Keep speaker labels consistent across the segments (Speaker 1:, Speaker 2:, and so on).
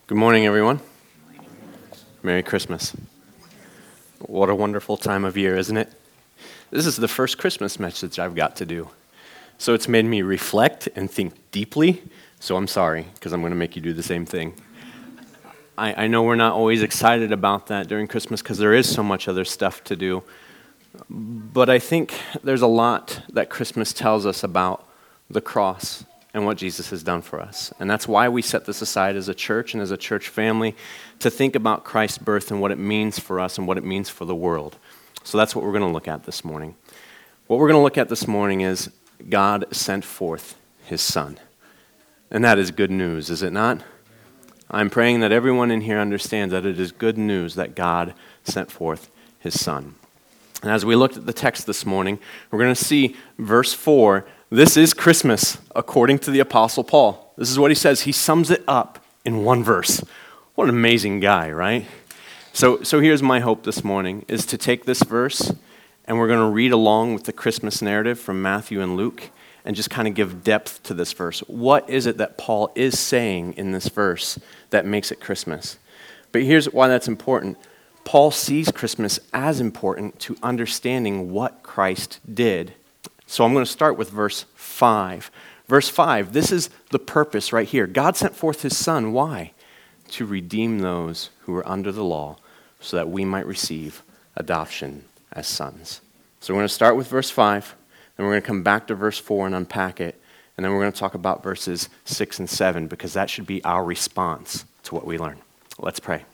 Speaker 1: Good morning, everyone. Merry Christmas. What a wonderful time of year, isn't it? This is the first Christmas message I've got to do. So it's made me reflect and think deeply. So I'm sorry, because I'm going to make you do the same thing. I know we're not always excited about that during Christmas because there is so much other stuff to do. But I think there's a lot that Christmas tells us about the cross and what Jesus has done for us. And that's why we set this aside as a church and as a church family to think about Christ's birth and what it means for us and what it means for the world. So that's what we're going to look at this morning. What we're going to look at this morning is God sent forth his Son. And that is good news, is it not? I'm praying that everyone in here understands that it is good news that God sent forth his Son. And as we looked at the text this morning, we're going to see verse 4. This is Christmas, according to the Apostle Paul. This is what he says. He sums it up in one verse. What an amazing guy, right? So here's my hope this morning, is to take this verse, and we're going to read along with the Christmas narrative from Matthew and Luke, and just kind of give depth to this verse. What is it that Paul is saying in this verse that makes it Christmas? But here's why that's important. Paul sees Christmas as important to understanding what Christ did. So I'm going to start with verse 5. Verse 5, this is the purpose right here. God sent forth his Son. Why? To redeem those who are under the law so that we might receive adoption as sons. So we're going to start with verse 5, then we're going to come back to verse 4 and unpack it, and then we're going to talk about verses 6 and 7 because that should be our response to what we learn. Let's pray.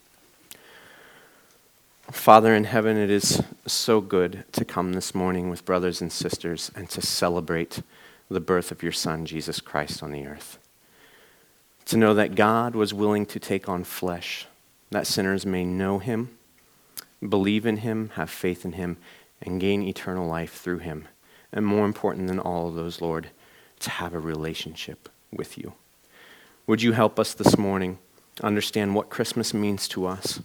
Speaker 1: Father in heaven, it is so good to come this morning with brothers and sisters and to celebrate the birth of your Son, Jesus Christ, on the earth. To know that God was willing to take on flesh, that sinners may know him, believe in him, have faith in him, and gain eternal life through him. And more important than all of those, Lord, to have a relationship with you. Would you help us this morning understand what Christmas means to us?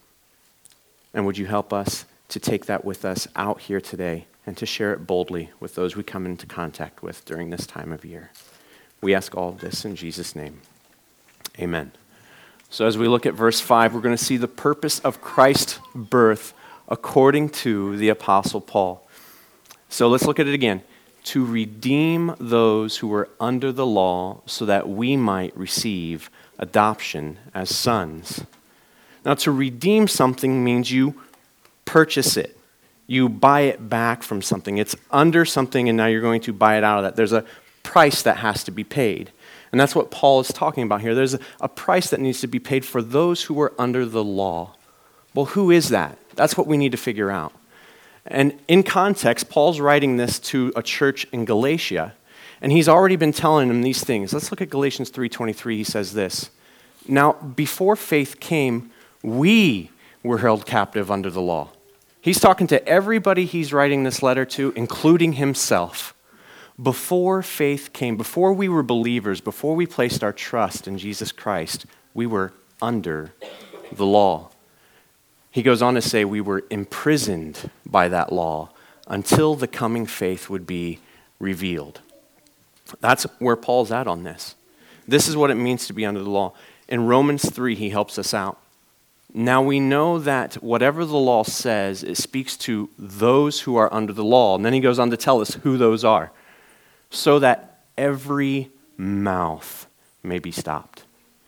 Speaker 1: And would you help us to take that with us out here today and to share it boldly with those we come into contact with during this time of year? We ask all of this in Jesus' name. Amen. So as we look at verse 5, we're going to see the purpose of Christ's birth according to the Apostle Paul. So let's look at it again. To redeem those who were under the law so that we might receive adoption as sons. Now, to redeem something means you purchase it. You buy it back from something. It's under something, and now you're going to buy it out of that. There's a price that has to be paid. And that's what Paul is talking about here. There's a price that needs to be paid for those who are under the law. Well, who is that? That's what we need to figure out. And in context, Paul's writing this to a church in Galatia, and he's already been telling them these things. Let's look at Galatians 3:23. He says this, "Now, before faith came, we were held captive under the law." He's talking to everybody he's writing this letter to, including himself. Before faith came, before we were believers, before we placed our trust in Jesus Christ, we were under the law. He goes on to say we were imprisoned by that law until the coming faith would be revealed. That's where Paul's at on this. This is what it means to be under the law. In Romans 3, he helps us out. Now we know that whatever the law says, it speaks to those who are under the law. And then he goes on to tell us who those are. So that every mouth may be stopped.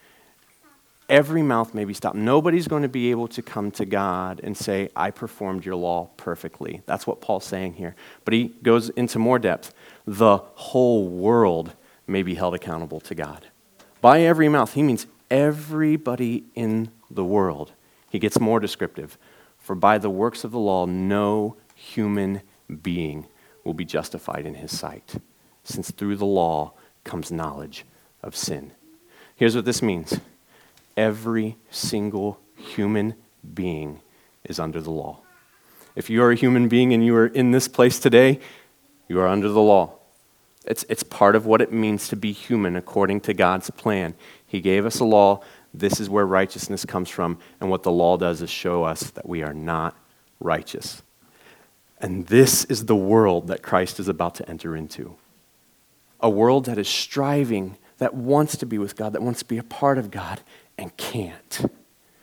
Speaker 1: Every mouth may be stopped. Nobody's going to be able to come to God and say, I performed your law perfectly. That's what Paul's saying here. But he goes into more depth. The whole world may be held accountable to God. By every mouth, he means everybody in the world. He gets more descriptive. For by the works of the law, no human being will be justified in his sight, since through the law comes knowledge of sin. Here's what this means. Every single human being is under the law. If you are a human being and you are in this place today, you are under the law. It's part of what it means to be human according to God's plan. He gave us a law. This is where righteousness comes from. And what the law does is show us that we are not righteous. And this is the world that Christ is about to enter into. A world that is striving that wants to be with God, that wants to be a part of God, and can't.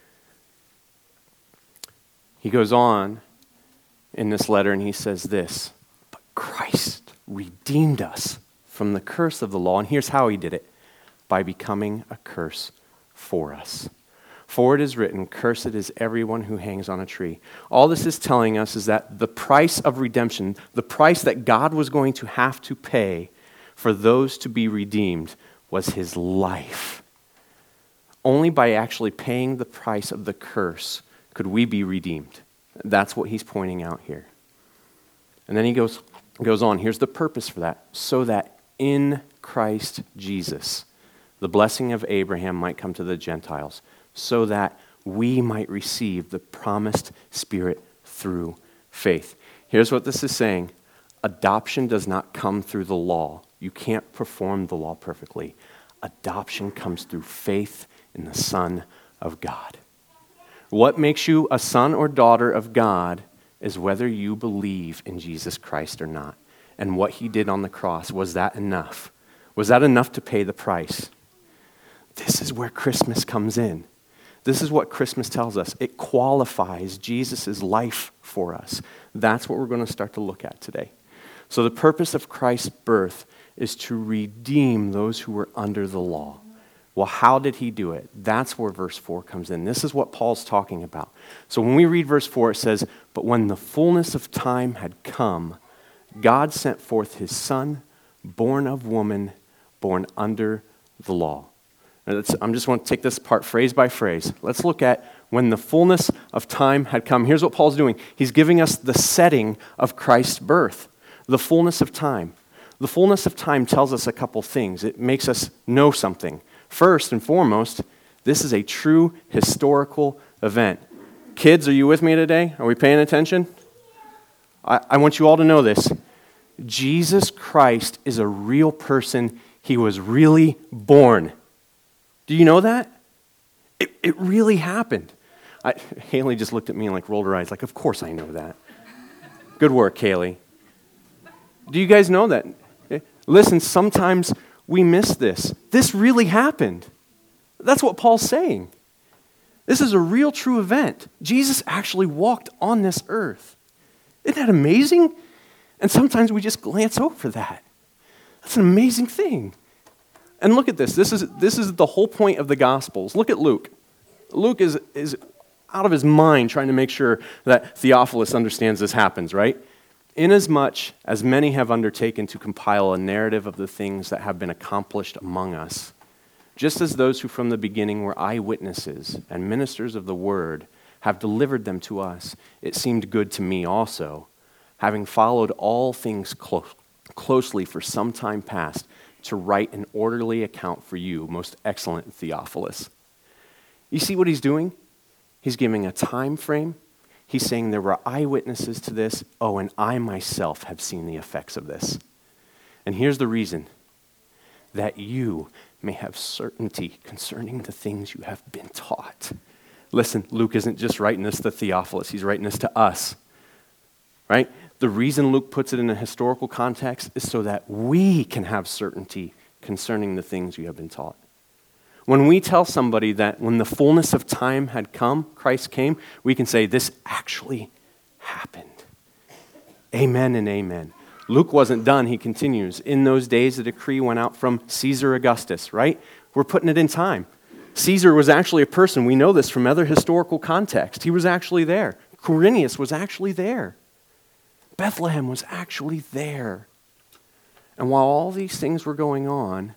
Speaker 1: He goes on in this letter and he says this, but Christ redeemed us from the curse of the law. And here's how he did it, by becoming a curse for us. For it is written, cursed is everyone who hangs on a tree. All this is telling us is that the price of redemption, the price that God was going to have to pay for those to be redeemed, was his life. Only by actually paying the price of the curse could we be redeemed. That's what he's pointing out here. And then he goes on, here's the purpose for that, so that in Christ Jesus, the blessing of Abraham might come to the Gentiles, so that we might receive the promised Spirit through faith. Here's what this is saying. Adoption does not come through the law. You can't perform the law perfectly. Adoption comes through faith in the Son of God. What makes you a son or daughter of God is whether you believe in Jesus Christ or not. And what he did on the cross, was that enough? Was that enough to pay the price? This is where Christmas comes in. This is what Christmas tells us. It qualifies Jesus' life for us. That's what we're going to start to look at today. So the purpose of Christ's birth is to redeem those who were under the law. Well, how did he do it? That's where verse 4 comes in. This is what Paul's talking about. So when we read verse 4, it says, but when the fullness of time had come, God sent forth his Son, born of woman, born under the law. I'm just want to take this apart phrase by phrase. Let's look at when the fullness of time had come. Here's what Paul's doing. He's giving us the setting of Christ's birth, the fullness of time. The fullness of time tells us a couple things. It makes us know something. First and foremost, this is a true historical event. Kids, are you with me today? Are we paying attention? I want you all to know this. Jesus Christ is a real person. He was really born. Do you know that? It really happened. Haley just looked at me and rolled her eyes of course I know that. Good work, Haley. Do you guys know that? Listen, sometimes we miss this. This really happened. That's what Paul's saying. This is a real, true event. Jesus actually walked on this earth. Isn't that amazing? And sometimes we just glance over that. That's an amazing thing. And look at this. This is the whole point of the Gospels. Look at Luke. Luke is out of his mind trying to make sure that Theophilus understands this happens, right? Inasmuch as many have undertaken to compile a narrative of the things that have been accomplished among us, just as those who from the beginning were eyewitnesses and ministers of the word have delivered them to us, it seemed good to me also, having followed all things closely for some time past, to write an orderly account for you, most excellent Theophilus. You see what he's doing? He's giving a time frame. He's saying there were eyewitnesses to this. Oh, and I myself have seen the effects of this. And here's the reason. That you may have certainty concerning the things you have been taught. Listen, Luke isn't just writing this to Theophilus. He's writing this to us. Right? The reason Luke puts it in a historical context is so that we can have certainty concerning the things you have been taught. When we tell somebody that when the fullness of time had come, Christ came, we can say this actually happened. Amen and amen. Luke wasn't done. He continues. In those days, the decree went out from Caesar Augustus, right? We're putting it in time. Caesar was actually a person. We know this from other historical context. He was actually there. Quirinius was actually there. Bethlehem was actually there. And while all these things were going on,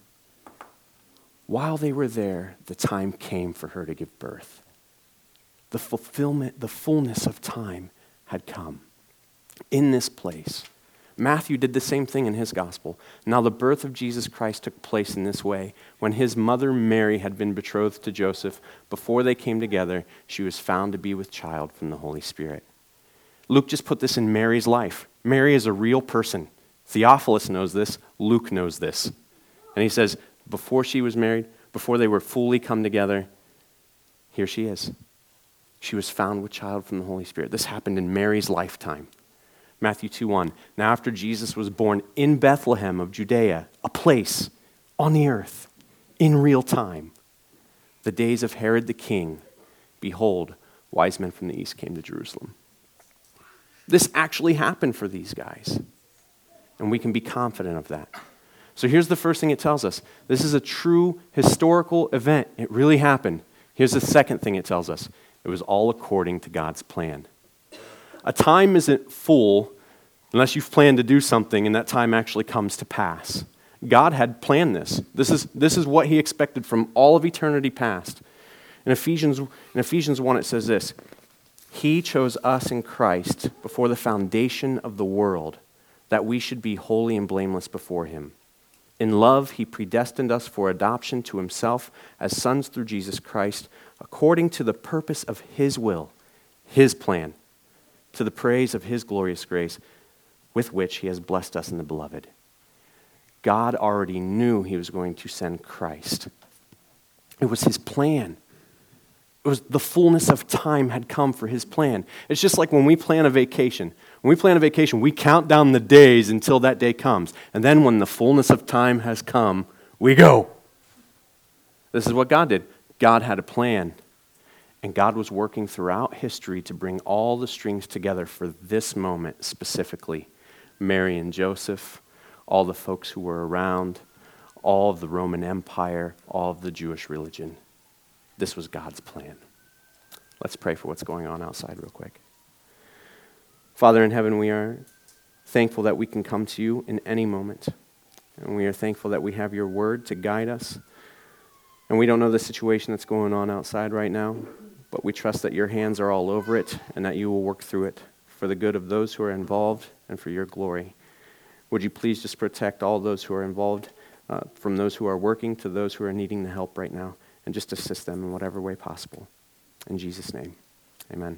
Speaker 1: while they were there, the time came for her to give birth. The fulfillment, the fullness of time had come in this place. Matthew did the same thing in his gospel. Now the birth of Jesus Christ took place in this way. When his mother Mary had been betrothed to Joseph, before they came together, she was found to be with child from the Holy Spirit. Luke just put this in Mary's life. Mary is a real person. Theophilus knows this. Luke knows this. And he says, before she was married, before they were fully come together, here she is. She was found with child from the Holy Spirit. This happened in Mary's lifetime. Matthew 2:1. Now after Jesus was born in Bethlehem of Judea, a place on the earth, in real time. The days of Herod the king, behold, wise men from the east came to Jerusalem. This actually happened for these guys, and we can be confident of that. So here's the first thing it tells us. This is a true historical event. It really happened. Here's the second thing it tells us. It was all according to God's plan. A time isn't full unless you've planned to do something and that time actually comes to pass. God had planned this. This is what he expected from all of eternity past. In Ephesians 1 it says this, he chose us in Christ before the foundation of the world, that we should be holy and blameless before him. In love, he predestined us for adoption to himself as sons through Jesus Christ, according to the purpose of his will, his plan, to the praise of his glorious grace, with which he has blessed us in the beloved. God already knew he was going to send Christ. It was his plan. It was the fullness of time had come for his plan. It's just like when we plan a vacation. When we plan a vacation, we count down the days until that day comes. And then when the fullness of time has come, we go. This is what God did. God had a plan. And God was working throughout history to bring all the strings together for this moment specifically. Mary and Joseph, all the folks who were around, all of the Roman Empire, all of the Jewish religion. This was God's plan. Let's pray for what's going on outside real quick. Father in heaven, we are thankful that we can come to you in any moment. And we are thankful that we have your word to guide us. And we don't know the situation that's going on outside right now, but we trust that your hands are all over it and that you will work through it for the good of those who are involved and for your glory. Would you please just protect all those who are involved, from those who are working to those who are needing the help right now, and just assist them in whatever way possible. In Jesus' name, amen.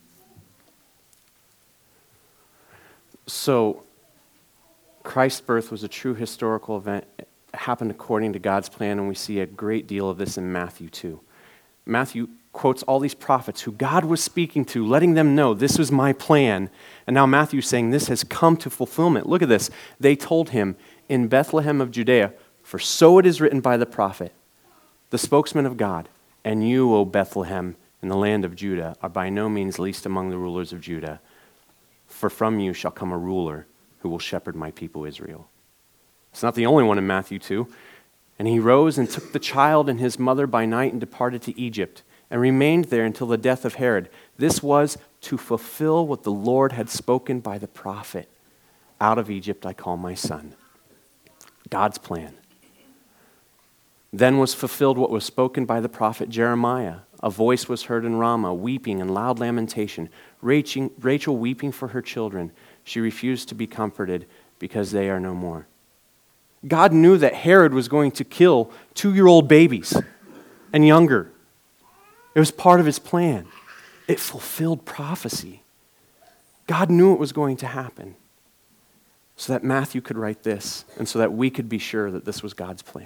Speaker 1: So, Christ's birth was a true historical event. It happened according to God's plan, and we see a great deal of this in Matthew 2. Matthew quotes all these prophets who God was speaking to, letting them know, this was my plan. And now Matthew's saying, this has come to fulfillment. Look at this. They told him, in Bethlehem of Judea, for so it is written by the prophet, the spokesman of God, and you, O Bethlehem, in the land of Judah, are by no means least among the rulers of Judah. For from you shall come a ruler who will shepherd my people Israel. It's not the only one in Matthew 2. And he rose and took the child and his mother by night and departed to Egypt, and remained there until the death of Herod. This was to fulfill what the Lord had spoken by the prophet. Out of Egypt I call my son. God's plan. Then was fulfilled what was spoken by the prophet Jeremiah. A voice was heard in Ramah, weeping and loud lamentation, Rachel weeping for her children. She refused to be comforted because they are no more. God knew that Herod was going to kill 2-year-old babies and younger. It was part of his plan. It fulfilled prophecy. God knew it was going to happen so that Matthew could write this and so that we could be sure that this was God's plan.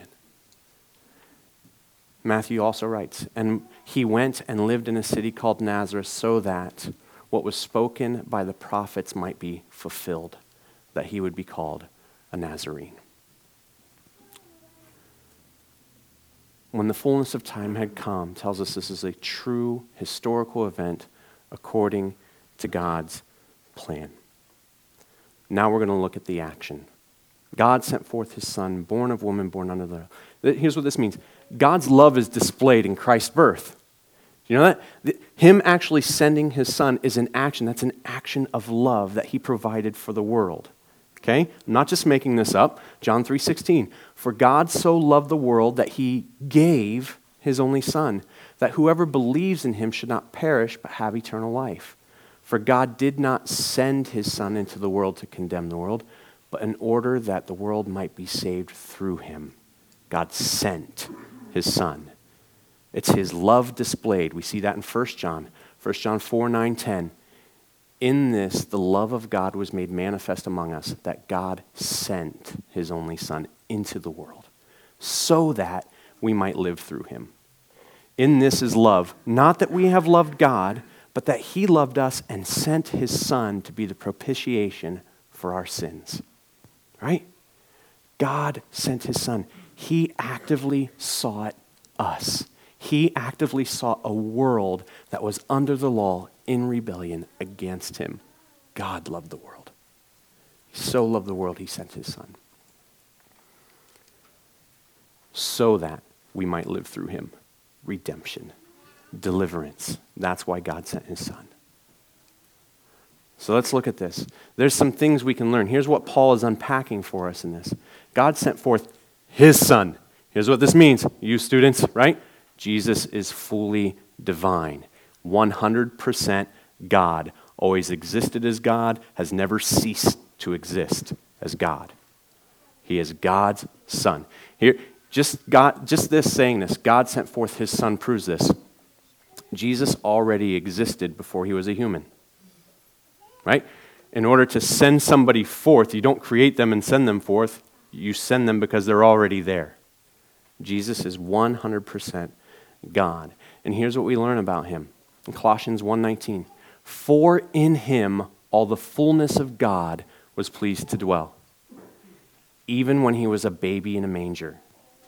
Speaker 1: Matthew also writes, and he went and lived in a city called Nazareth so that what was spoken by the prophets might be fulfilled, that he would be called a Nazarene. When the fullness of time had come, tells us this is a true historical event according to God's plan. Now we're going to look at the action. God sent forth his son, born of woman, born under the law. Here's what this means. God's love is displayed in Christ's birth. You know that? Him actually sending his son is an action. That's an action of love that he provided for the world. Okay? I'm not just making this up. John 3:16. For God so loved the world that he gave his only son, that whoever believes in him should not perish but have eternal life. For God did not send his son into the world to condemn the world, but in order that the world might be saved through him. God sent his son. It's his love displayed. We see that in 1 John. 1 John 4:9-10. In this, the love of God was made manifest among us, that God sent his only son into the world, so that we might live through him. In this is love, not that we have loved God, but that he loved us and sent his son to be the propitiation for our sins. Right? God sent his son. He actively sought us. He actively sought a world that was under the law in rebellion against him. God loved the world. He so loved the world, he sent his son. So that we might live through him. Redemption, deliverance. That's why God sent his son. So let's look at this. There's some things we can learn. Here's what Paul is unpacking for us in this. God sent forth his son. Here's what this means. You students, right? Jesus is fully divine. 100% God. Always existed as God, has never ceased to exist as God. He is God's son. Here, just this saying this, God sent forth his son proves this. Jesus already existed before he was a human. Right? In order to send somebody forth, you don't create them and send them forth. You send them because they're already there. Jesus is 100% God. And here's what we learn about him. In Colossians 1:19, for in him all the fullness of God was pleased to dwell, even when he was a baby in a manger.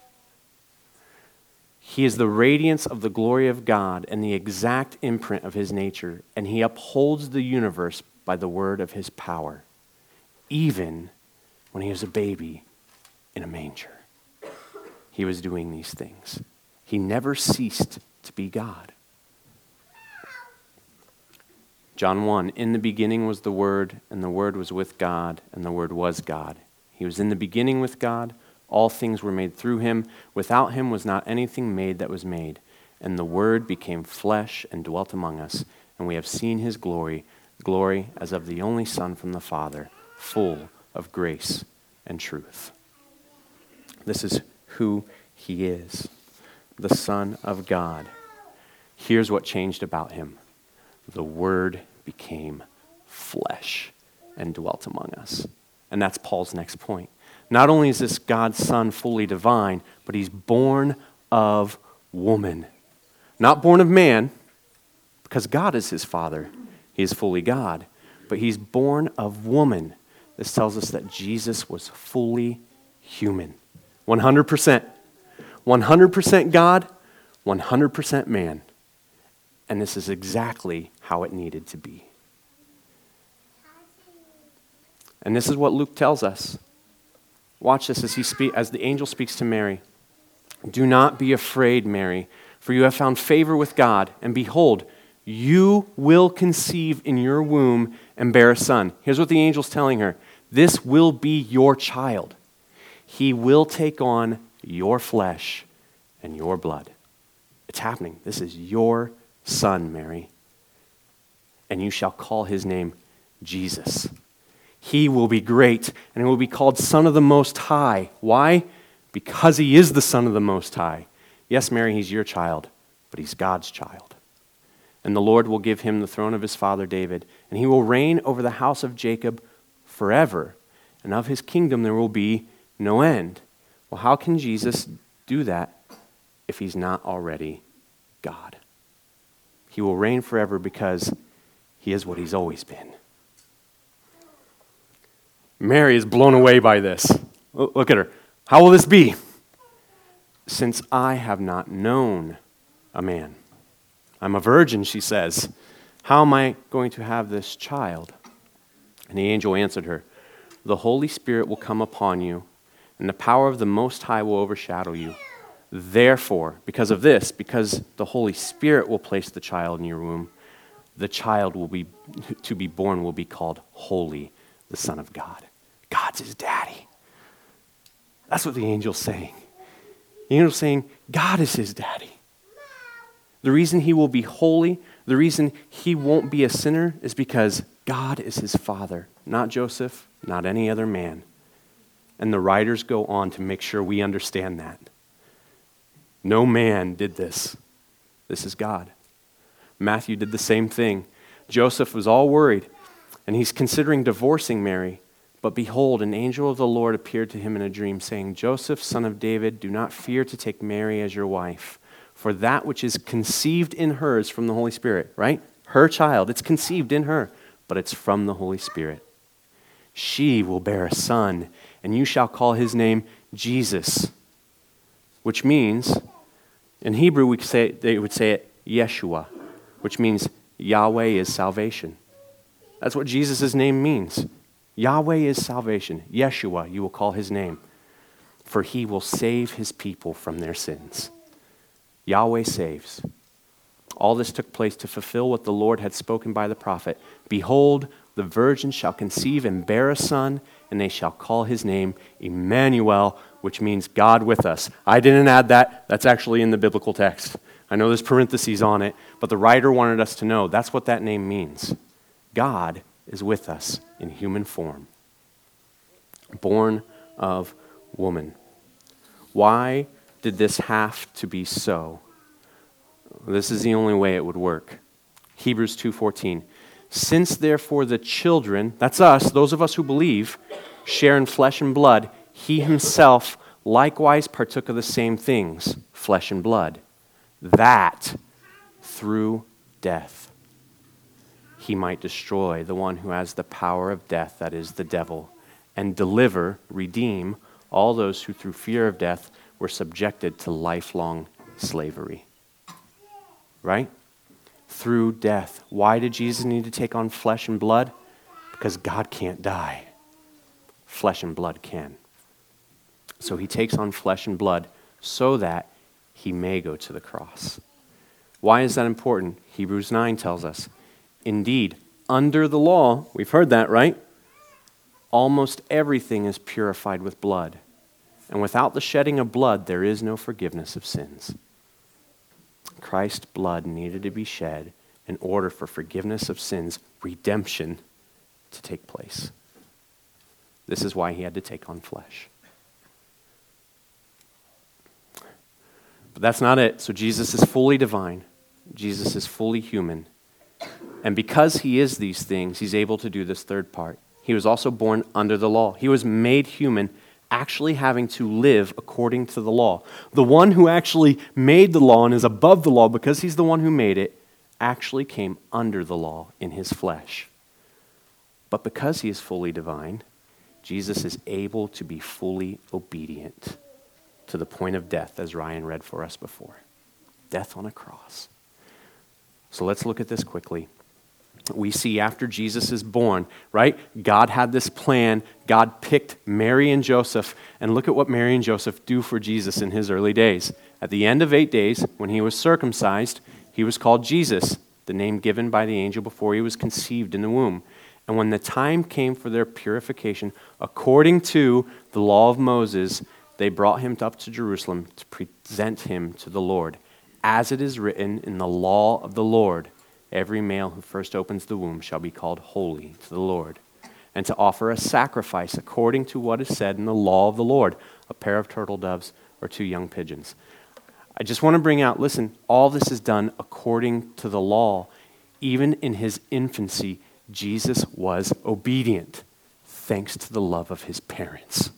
Speaker 1: He is the radiance of the glory of God and the exact imprint of his nature, and he upholds the universe by the word of his power, even when he was a baby in a manger. He was doing these things. He never ceased to be God. John 1, in the beginning was the Word, and the Word was with God, and the Word was God. He was in the beginning with God. All things were made through him. Without him was not anything made that was made. And the Word became flesh and dwelt among us, and we have seen his glory, glory as of the only Son from the Father, full of grace and truth. This is who he is, the Son of God. Here's what changed about him. The Word became flesh and dwelt among us. And that's Paul's next point. Not only is this God's Son fully divine, but he's born of woman. Not born of man, because God is his Father. He is fully God. But he's born of woman. This tells us that Jesus was fully human. 100%. 100% God, 100% man. And this is exactly how it needed to be. And this is what Luke tells us. Watch this as the angel speaks to Mary. Do not be afraid, Mary, for you have found favor with God, and behold, you will conceive in your womb and bear a son. Here's what the angel's telling her. This will be your child. He will take on your flesh and your blood. It's happening. This is your son, Mary. And you shall call his name Jesus. He will be great, and he will be called Son of the Most High. Why? Because he is the Son of the Most High. Yes, Mary, he's your child, but he's God's child. And the Lord will give him the throne of his father David, and he will reign over the house of Jacob forever, and of his kingdom there will be no end. Well, how can Jesus do that if he's not already God? He will reign forever because he is what he's always been. Mary is blown away by this. Look at her. How will this be? Since I have not known a man. I'm a virgin, she says. How am I going to have this child? And the angel answered her, the Holy Spirit will come upon you, and the power of the Most High will overshadow you. Therefore, because of this, because the Holy Spirit will place the child in your womb, the child to be born will be called Holy, the Son of God. God's his daddy. That's what the angel's saying. The angel's saying, God is his daddy. The reason he will be holy, the reason he won't be a sinner is because God is his father, not Joseph, not any other man. And the writers go on to make sure we understand that. No man did this. This is God. Matthew did the same thing. Joseph was all worried, and he's considering divorcing Mary. But behold, an angel of the Lord appeared to him in a dream, saying, Joseph, son of David, do not fear to take Mary as your wife, for that which is conceived in her is from the Holy Spirit, right? Her child, it's conceived in her, but it's from the Holy Spirit. She will bear a son, and you shall call his name Jesus, which means, in Hebrew they would say it Yeshua, which means Yahweh is salvation. That's what Jesus' name means. Yahweh is salvation. Yeshua, you will call his name, for he will save his people from their sins. Yahweh saves. All this took place to fulfill what the Lord had spoken by the prophet. Behold, the virgin shall conceive and bear a son, and they shall call his name Emmanuel, which means God with us. I didn't add that. That's actually in the biblical text. I know there's parentheses on it, but the writer wanted us to know that's what that name means. God is with us in human form. Born of woman. Why did this have to be so? This is the only way it would work. Hebrews 2:14. Since therefore the children, that's us, those of us who believe, share in flesh and blood, he himself likewise partook of the same things, flesh and blood, that through death he might destroy the one who has the power of death, that is the devil, and deliver, redeem all those who through fear of death were subjected to lifelong slavery. Right? Through death. Why did Jesus need to take on flesh and blood? Because God can't die. Flesh and blood can. So he takes on flesh and blood so that he may go to the cross. Why is that important? Hebrews 9 tells us. Indeed, under the law, we've heard that, right? Almost everything is purified with blood. And without the shedding of blood, there is no forgiveness of sins. Christ's blood needed to be shed in order for forgiveness of sins, redemption, to take place. This is why he had to take on flesh. But that's not it. So Jesus is fully divine. Jesus is fully human. And because he is these things, he's able to do this third part. He was also born under the law. He was made human, actually having to live according to the law. The one who actually made the law and is above the law because he's the one who made it, actually came under the law in his flesh. But because he is fully divine, Jesus is able to be fully obedient to the point of death, as Ryan read for us before. Death on a cross. So let's look at this quickly. We see after Jesus is born, right? God had this plan. God picked Mary and Joseph. And look at what Mary and Joseph do for Jesus in his early days. At the end of 8 days, when he was circumcised, he was called Jesus, the name given by the angel before he was conceived in the womb. And when the time came for their purification, according to the law of Moses, they brought him up to Jerusalem to present him to the Lord. As it is written in the law of the Lord, every male who first opens the womb shall be called holy to the Lord, and to offer a sacrifice according to what is said in the law of the Lord, a pair of turtle doves or 2 young pigeons. I just want to bring out, listen, all this is done according to the law. Even in his infancy, Jesus was obedient, thanks to the love of his parents.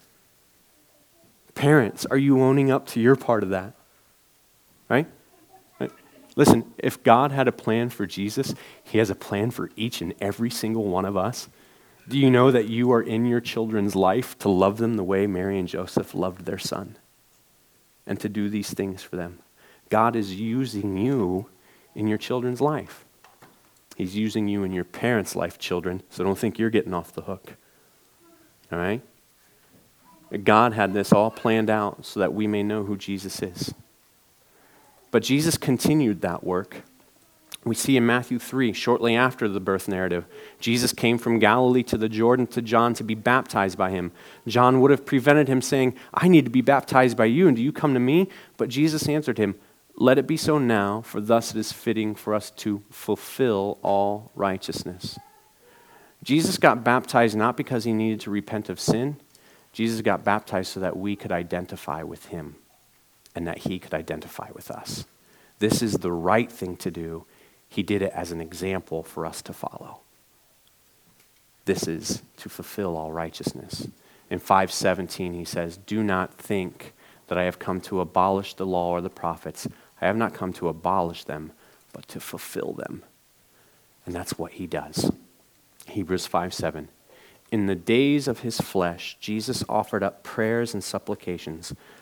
Speaker 1: Parents, are you owning up to your part of that? Right? Listen, if God had a plan for Jesus, he has a plan for each and every single one of us. Do you know that you are in your children's life to love them the way Mary and Joseph loved their son? And to do these things for them. God is using you in your children's life. He's using you in your parents' life, children, so don't think you're getting off the hook. All right? God had this all planned out so that we may know who Jesus is. But Jesus continued that work. We see in Matthew 3, shortly after the birth narrative, Jesus came from Galilee to the Jordan to John to be baptized by him. John would have prevented him saying, I need to be baptized by you, and do you come to me? But Jesus answered him, let it be so now, for thus it is fitting for us to fulfill all righteousness. Jesus got baptized not because he needed to repent of sin. Jesus got baptized so that we could identify with him and that he could identify with us. This is the right thing to do. He did it as an example for us to follow. This is to fulfill all righteousness. In 5:17 he says, do not think that I have come to abolish the law or the prophets. I have not come to abolish them, but to fulfill them. And that's what he does. Hebrews 5:7. In the days of his flesh, Jesus offered up prayers and supplications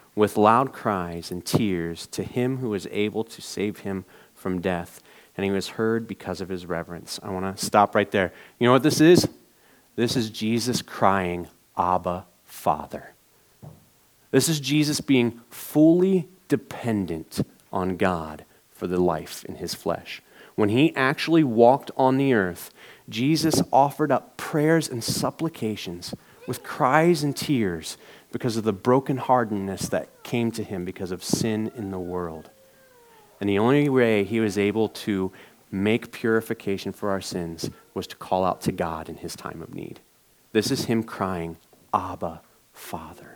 Speaker 1: with loud cries and tears to him who was able to save him from death. And he was heard because of his reverence. I want to stop right there. You know what this is? This is Jesus crying, Abba, Father. This is Jesus being fully dependent on God for the life in his flesh. When he actually walked on the earth, Jesus offered up prayers and supplications with cries and tears because of the brokenheartedness that came to him because of sin in the world. And the only way he was able to make purification for our sins was to call out to God in his time of need. This is him crying, Abba, Father.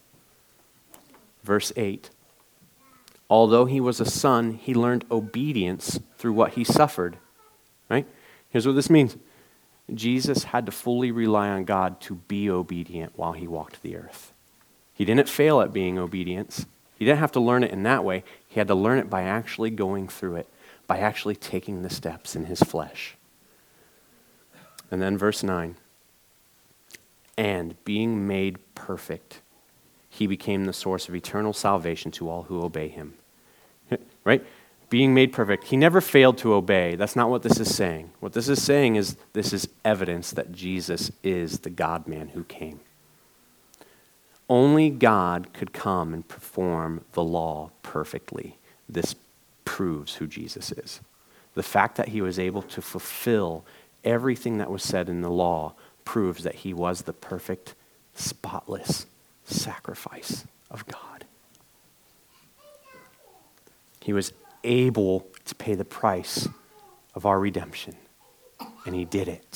Speaker 1: Verse 8. Although he was a son, he learned obedience through what he suffered. Right? Here's what this means. Jesus had to fully rely on God to be obedient while he walked the earth. He didn't fail at being obedience. He didn't have to learn it in that way. He had to learn it by actually going through it, by actually taking the steps in his flesh. And then verse 9. And being made perfect, he became the source of eternal salvation to all who obey him. Right? Being made perfect. He never failed to obey. That's not what this is saying. What this is saying is this is evidence that Jesus is the God-man who came. Only God could come and perform the law perfectly. This proves who Jesus is. The fact that he was able to fulfill everything that was said in the law proves that he was the perfect, spotless sacrifice of God. He was able to pay the price of our redemption, and he did it.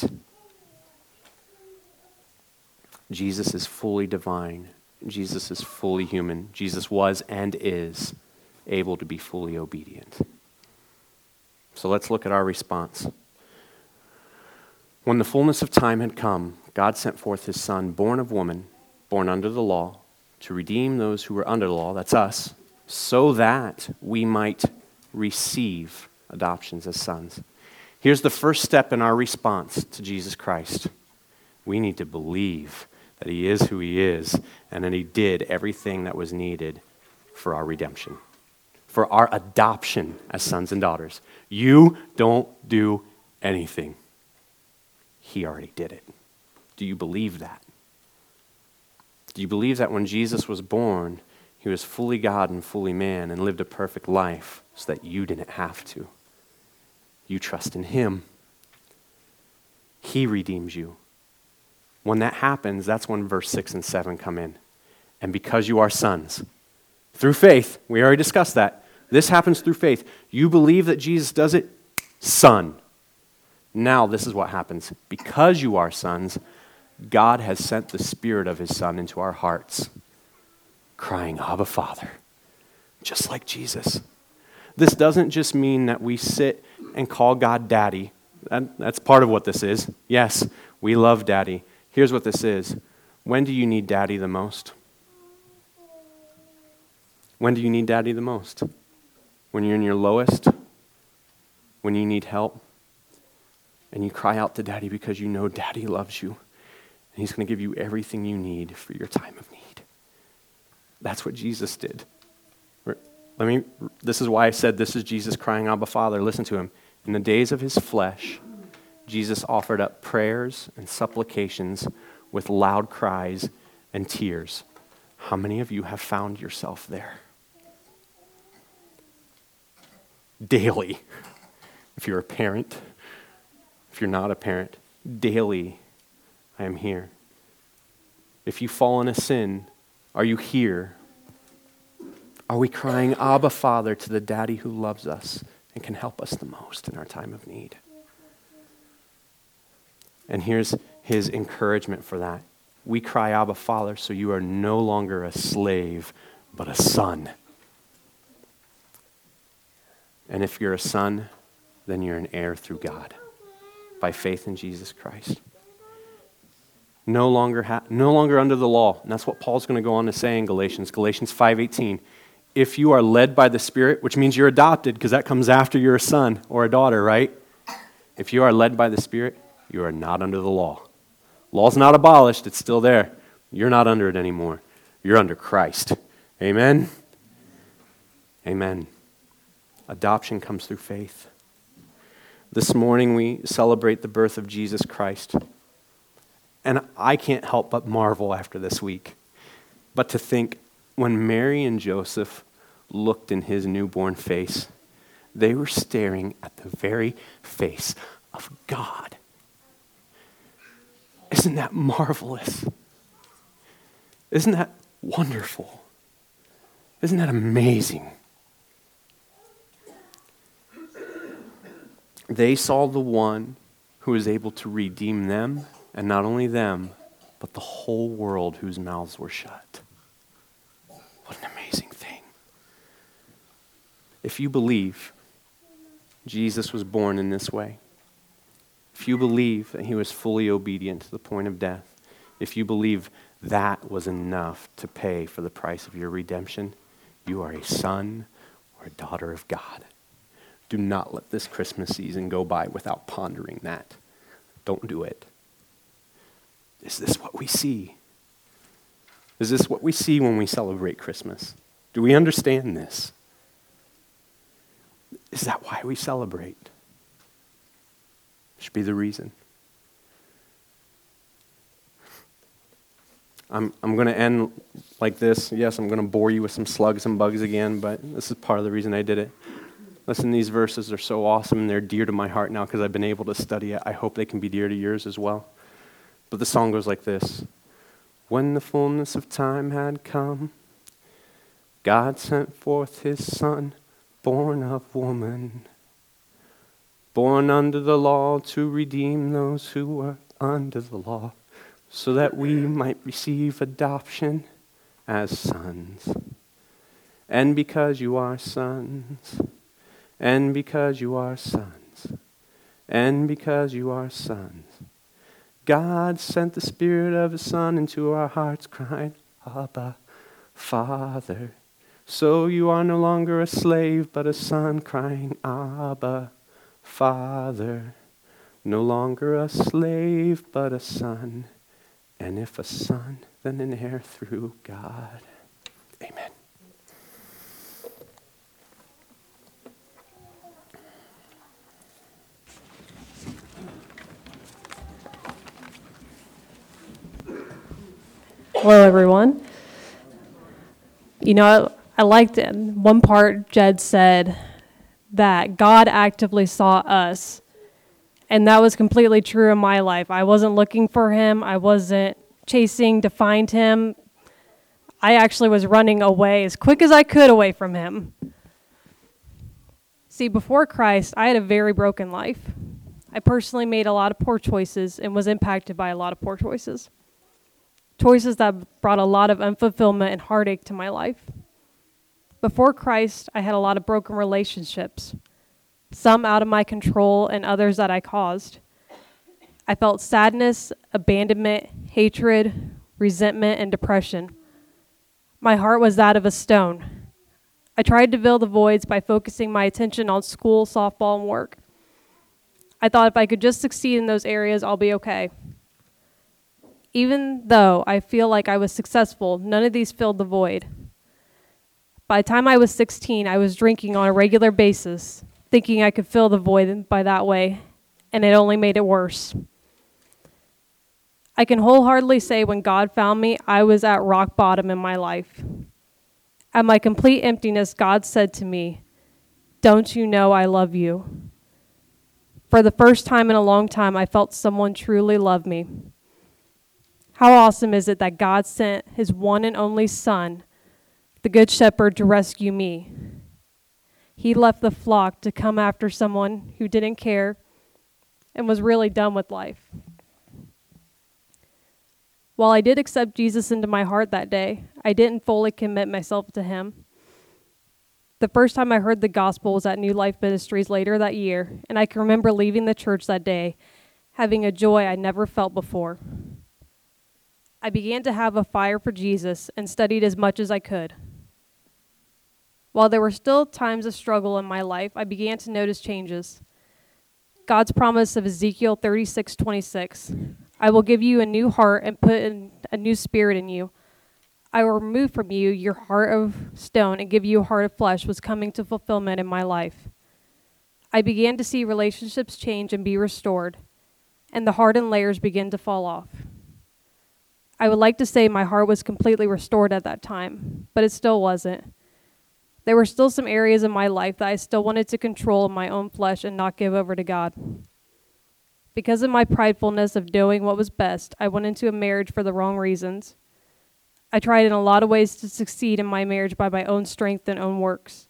Speaker 1: Jesus is fully divine. Jesus is fully human. Jesus was and is able to be fully obedient. So let's look at our response. When the fullness of time had come, God sent forth his Son, born of woman, born under the law, to redeem those who were under the law, that's us, so that we might receive adoptions as sons. Here's the first step in our response to Jesus Christ. We need to believe that he is who he is, and that he did everything that was needed for our redemption, for our adoption as sons and daughters. You don't do anything. He already did it. Do you believe that? Do you believe that when Jesus was born, he was fully God and fully man and lived a perfect life so that you didn't have to? You trust in him. He redeems you. When that happens, that's when verse 6 and 7 come in. And because you are sons, through faith, we already discussed that. This happens through faith. You believe that Jesus does it, son. Now this is what happens. Because you are sons, God has sent the Spirit of his Son into our hearts, crying, Abba, Father, just like Jesus. This doesn't just mean that we sit and call God Daddy. That's part of what this is. Yes, we love Daddy. Here's what this is. When do you need Daddy the most? When do you need Daddy the most? When you're in your lowest? When you need help? And you cry out to Daddy because you know Daddy loves you. And he's going to give you everything you need for your time of need. That's what Jesus did. This is why I said this is Jesus crying, Abba, Father. Listen to him. In the days of his flesh, Jesus offered up prayers and supplications with loud cries and tears. How many of you have found yourself there? Daily. If you're a parent, if you're not a parent, daily I am here. If you fall in a sin, are you here? Are we crying, Abba, Father, to the Daddy who loves us and can help us the most in our time of need? And here's his encouragement for that. We cry, Abba, Father, so you are no longer a slave, but a son. And if you're a son, then you're an heir through God by faith in Jesus Christ. No longer under the law. And that's what Paul's going to go on to say in Galatians 5:18. If you are led by the Spirit, which means you're adopted, because that comes after you're a son or a daughter, right? If you are led by the Spirit, you are not under the law. Law's not abolished, it's still there. You're not under it anymore. You're under Christ. Amen? Amen. Adoption comes through faith. This morning we celebrate the birth of Jesus Christ. And I can't help but marvel after this week. But to think, when Mary and Joseph looked in his newborn face, they were staring at the very face of God. Isn't that marvelous? Isn't that wonderful? Isn't that amazing? They saw the one who was able to redeem them, and not only them, but the whole world whose mouths were shut. What an amazing thing. If you believe Jesus was born in this way, if you believe that he was fully obedient to the point of death, if you believe that was enough to pay for the price of your redemption, you are a son or a daughter of God. Do not let this Christmas season go by without pondering that. Don't do it. Is this what we see? Is this what we see when we celebrate Christmas? Do we understand this? Is that why we celebrate? Should be the reason. I'm going to end like this. Yes, I'm going to bore you with some slugs and bugs again, but this is part of the reason I did it. Listen, these verses are so awesome and they're dear to my heart now because I've been able to study it. I hope they can be dear to yours as well. But the song goes like this. When the fullness of time had come, God sent forth his Son, born of woman, born under the law to redeem those who were under the law, so that we might receive adoption as sons. And because you are sons, and because you are sons, and because you are sons, God sent the Spirit of his Son into our hearts, crying, Abba, Father. So you are no longer a slave, but a son, crying, Abba, Father. No longer a slave, but a son. And if a son, then an heir through God. Amen.
Speaker 2: Hello, everyone. I liked it. One part, Jed said that God actively sought us. And that was completely true in my life. I wasn't looking for him. I wasn't chasing to find him. I actually was running away as quick as I could away from him. See, before Christ, I had a very broken life. I personally made a lot of poor choices and was impacted by a lot of poor choices. Choices that brought a lot of unfulfillment and heartache to my life. Before Christ, I had a lot of broken relationships, some out of my control and others that I caused. I felt sadness, abandonment, hatred, resentment, and depression. My heart was that of a stone. I tried to fill the voids by focusing my attention on school, softball, and work. I thought if I could just succeed in those areas, I'll be okay. Even though I feel like I was successful, none of these filled the void. By the time I was 16, I was drinking on a regular basis, thinking I could fill the void by that way, and it only made it worse. I can wholeheartedly say when God found me, I was at rock bottom in my life. At my complete emptiness, God said to me, "Don't you know I love you?" For the first time in a long time, I felt someone truly love me. How awesome is it that God sent his one and only Son, the Good Shepherd, to rescue me? He left the flock to come after someone who didn't care and was really done with life. While I did accept Jesus into my heart that day, I didn't fully commit myself to him. The first time I heard the gospel was at New Life Ministries later that year, and I can remember leaving the church that day, having a joy I never felt before. I began to have a fire for Jesus and studied as much as I could. While there were still times of struggle in my life, I began to notice changes. God's promise of Ezekiel 36:26, I will give you a new heart and put a new spirit in you. I will remove from you your heart of stone and give you a heart of flesh was coming to fulfillment in my life. I began to see relationships change and be restored, and the hardened layers begin to fall off. I would like to say my heart was completely restored at that time, but it still wasn't. There were still some areas in my life that I still wanted to control in my own flesh and not give over to God. Because of my pridefulness of doing what was best, I went into a marriage for the wrong reasons. I tried in a lot of ways to succeed in my marriage by my own strength and own works.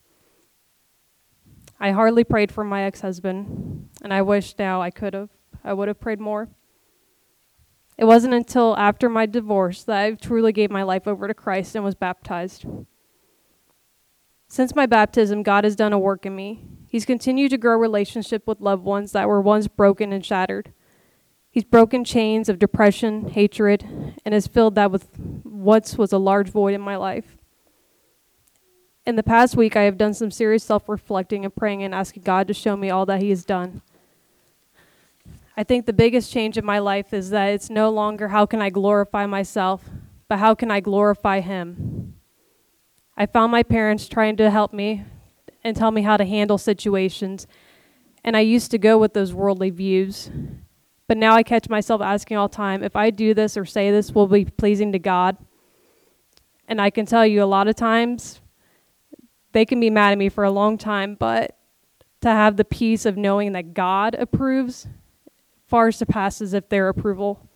Speaker 2: I hardly prayed for my ex-husband, and I wish now I would have prayed more. It wasn't until after my divorce that I truly gave my life over to Christ and was baptized. Since my baptism, God has done a work in me. He's continued to grow relationship with loved ones that were once broken and shattered. He's broken chains of depression, hatred, and has filled that with what was a large void in my life. In the past week, I have done some serious self-reflecting and praying and asking God to show me all that He has done. I think the biggest change in my life is that it's no longer how can I glorify myself, but how can I glorify Him. I found my parents trying to help me and tell me how to handle situations, and I used to go with those worldly views. But now I catch myself asking all the time, if I do this or say this will be pleasing to God. And I can tell you a lot of times, they can be mad at me for a long time, but to have the peace of knowing that God approves far surpasses if their approval.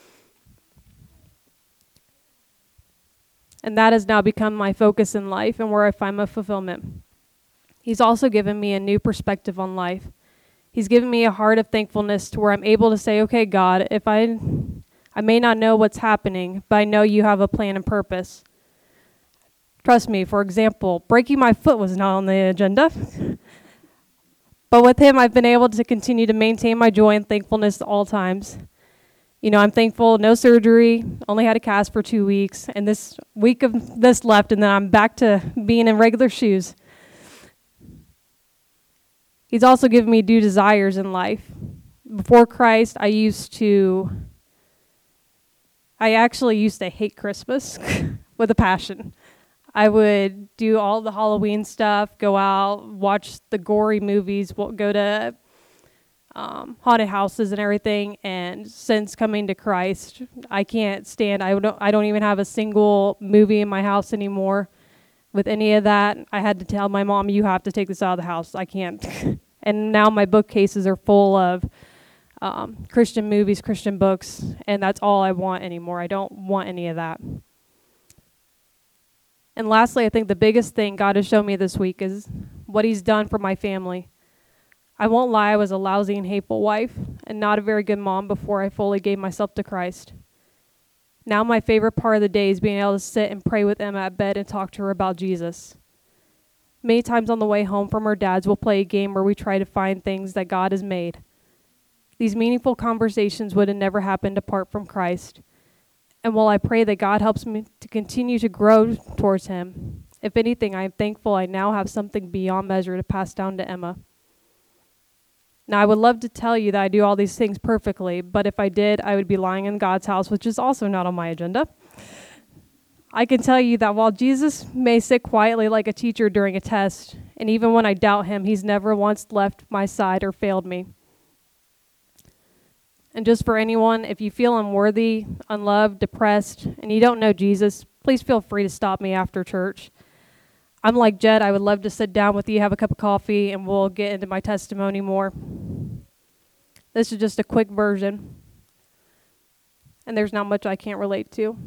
Speaker 2: And that has now become my focus in life and where I find my fulfillment. He's also given me a new perspective on life. He's given me a heart of thankfulness to where I'm able to say, okay, God, if I may not know what's happening, but I know you have a plan and purpose. Trust me, for example, breaking my foot was not on the agenda. But with Him, I've been able to continue to maintain my joy and thankfulness at all times. You know, I'm thankful, no surgery, only had a cast for 2 weeks, and this week of this left, and then I'm back to being in regular shoes. He's also given me new desires in life. Before Christ, I actually used to hate Christmas with a passion. I would do all the Halloween stuff, go out, watch the gory movies, go to haunted houses and everything. And since coming to Christ, I can't stand. I don't even have a single movie in my house anymore. With any of that, I had to tell my mom, you have to take this out of the house. I can't. And now my bookcases are full of Christian movies, Christian books, and that's all I want anymore. I don't want any of that. And lastly, I think the biggest thing God has shown me this week is what He's done for my family. I won't lie, I was a lousy and hateful wife and not a very good mom before I fully gave myself to Christ. Now my favorite part of the day is being able to sit and pray with Emma at bed and talk to her about Jesus. Many times on the way home from our dad's, we'll play a game where we try to find things that God has made. These meaningful conversations would have never happened apart from Christ. And while I pray that God helps me to continue to grow towards Him, if anything, I am thankful I now have something beyond measure to pass down to Emma. Now, I would love to tell you that I do all these things perfectly, but if I did, I would be lying in God's house, which is also not on my agenda. I can tell you that while Jesus may sit quietly like a teacher during a test, and even when I doubt Him, He's never once left my side or failed me. And just for anyone, if you feel unworthy, unloved, depressed, and you don't know Jesus, please feel free to stop me after church. I'm like Jed, I would love to sit down with you, have a cup of coffee, and we'll get into my testimony more. This is just a quick version, and there's not much I can't relate to.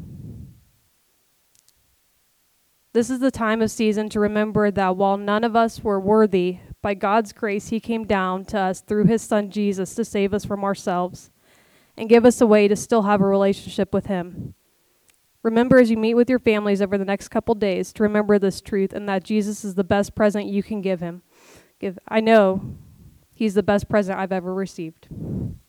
Speaker 2: This is the time of season to remember that while none of us were worthy, by God's grace, He came down to us through His Son Jesus to save us from ourselves and give us a way to still have a relationship with Him. Remember as you meet with your families over the next couple days to remember this truth and that Jesus is the best present you can give Him. I know He's the best present I've ever received.